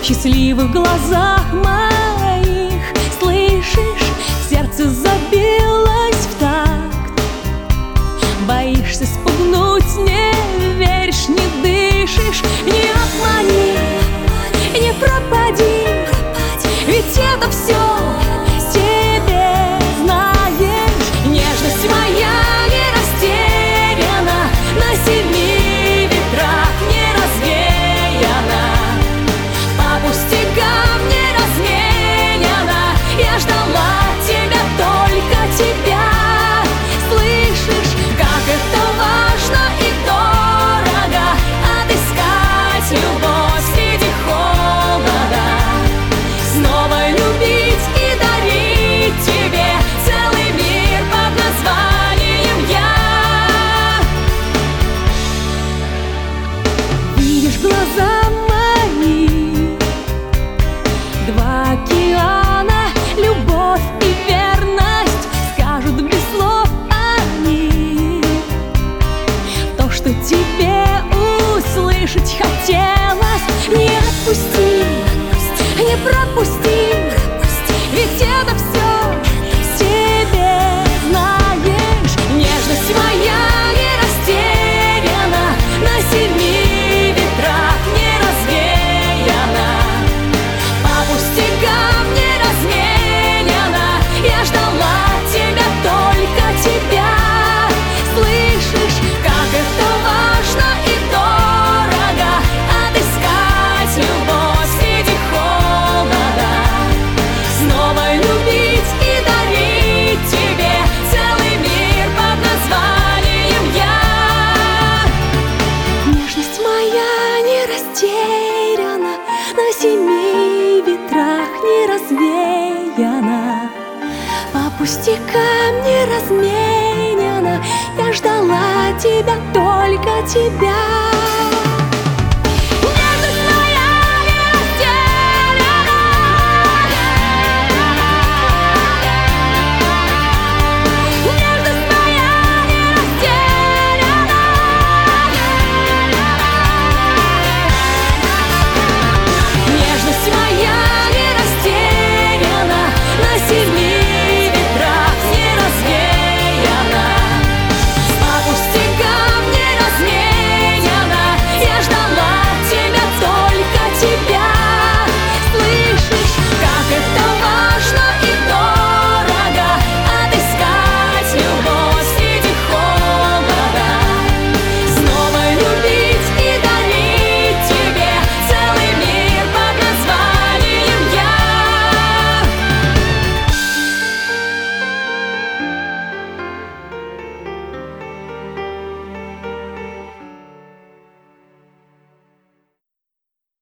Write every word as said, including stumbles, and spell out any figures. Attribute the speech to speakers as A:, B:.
A: счастливых глазах моих. Слышишь, сердце забилось в такт. Боишься спугнуть, не веришь, не дышишь. Не обмани, не пропади, ведь это все тебе, знаешь. Нежность моя не растеряна, на семи ветрах не развеяна, по пустякам не разменяна. Я ждала тебя, только тебя. Слышишь, как это важно и дорого отыскать любовь среди холода, снова любить и дарить тебе целый мир под названием я. Видишь глаза мои, два океана, любовь и верность, скажут без слов они то, что тебе услышать хотелось. Не отпусти, не пропусти, ведь это все тебе, знаешь. Нежность моя не растеряна, на семи ветрах не развеяна, по пустякам не разменяна. Я ждала тебя, только тебя. Слышишь, как это важно и дорого отыскать любовь среди холода, снова любить и дарить тебе целый мир под названием я. Нежность моя не растеряна, на семи ветрах не развеяна, по пустякам не разменяна. Я ждала тебя, только тебя.